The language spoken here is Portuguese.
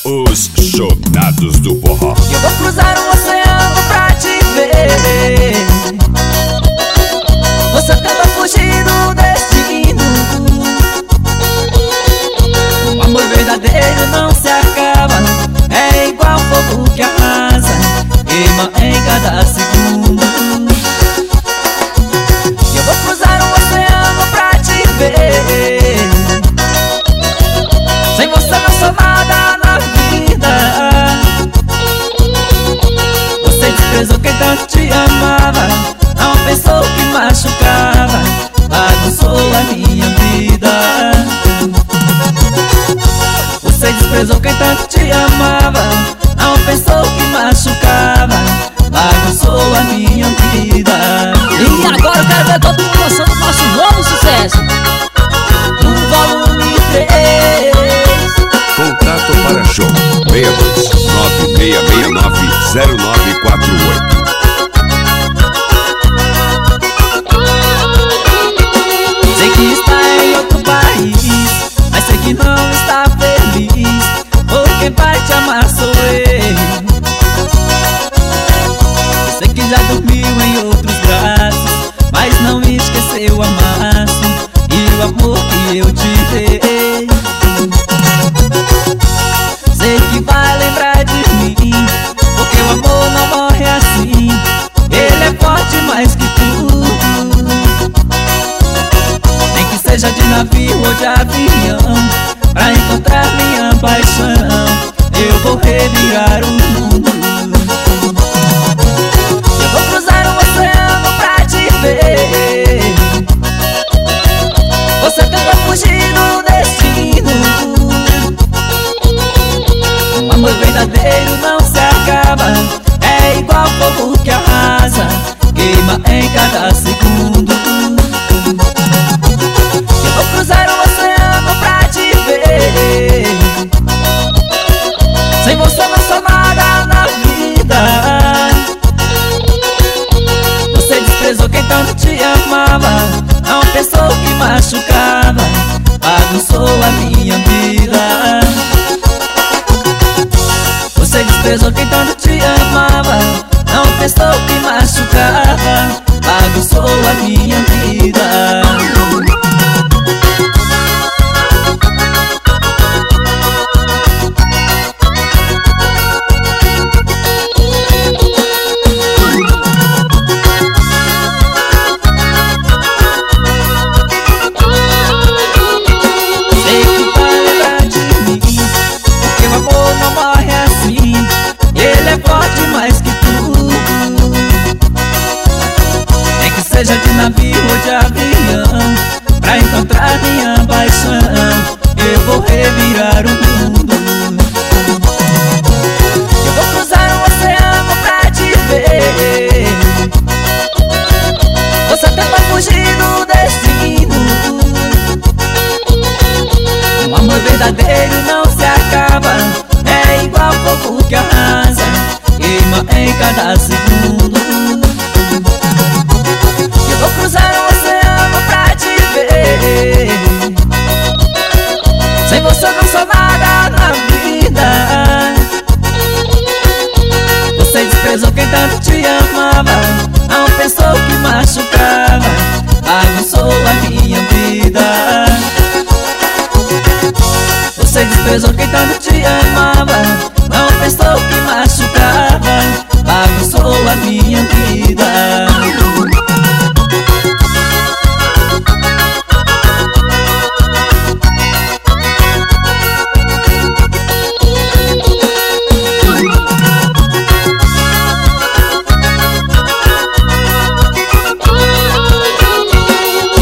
Os chonados do forró. Eu vou cruzar o oceano pra te ver. Você tenta fugir do destino. O amor verdadeiro não se acaba. É igual fogo que arrasa, queima em cada segundo. Eu vou cruzar o oceano pra te ver. Sem você não sou nada na vida. Você desprezou quem tanto te amava, não pensou que machucava, bagunçou a minha vida. Você desprezou quem tanto te amava, não pensou que machucava, bagunçou a minha vida. E agora eu quero ver todo mundo lançando o nosso novo sucesso No volume 3. Contato para show 62-9669-0948. Sei que está em outro país, mas sei que não está feliz, por quem vai te amar sou eu. Sei que já dormiu em outros braços, mas não esqueceu o amasso e o amor que eu te dei. Sei que vai lembrar de mim, porque o amor não morre assim, ele é forte mais que tudo. Nem que seja de navio ou de avião, pra encontrar minha paixão, eu vou revirar o mundo. Eu vou cruzar o oceano pra te ver. Você tenta fugir do destino. O amor verdadeiro não se acaba, é igual fogo que arrasa, queima em cada segundo. Eu vou cruzar o oceano pra te ver. Sem você não sou nada na vida. Você desprezou quem tanto te amava, não pensou que machucava, bagunçou a minha vida. Você desprezou quem tanto te amava, não pensou que machucava, bagunçou a minha vida. Sei que vai lembrar de mim, porque o amor não morre assim, ele é forte mais que tudo. Nem que seja de navio ou de avião, pra encontrar minha paixão, eu vou revirar o mundo. Eu vou cruzar o oceano pra te ver. Você tenta fugir do destino. O amor verdadeiro não se acaba, é igual fogo que arrasa, queima em cada segundo. Eu vou cruzar o oceano pra te ver. Sem você não sou nada na vida. Você desprezou quem tanto te amava, não pensou que machucava, bagunçou a minha vida. Você desprezou quem tanto te amava, não pensou que machucava, bagunçou a minha vida.